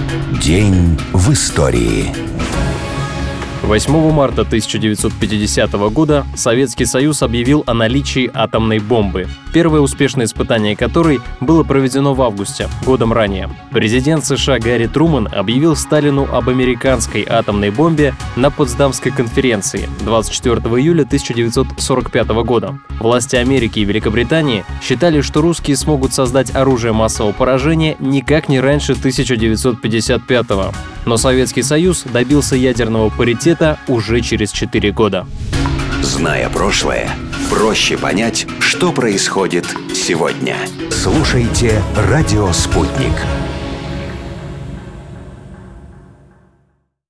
День в истории. 8 марта 1950 года Советский Союз объявил о наличии атомной бомбы, первое успешное испытание которой было проведено в августе, годом ранее. Президент США Гарри Трумэн объявил Сталину об американской атомной бомбе на Потсдамской конференции 24 июля 1945 года. Власти Америки и Великобритании считали, что русские смогут создать оружие массового поражения никак не раньше 1955 года. Но Советский Союз добился ядерного паритета уже через 4 года. Зная прошлое, проще понять, что происходит сегодня. Слушайте «Радио Спутник».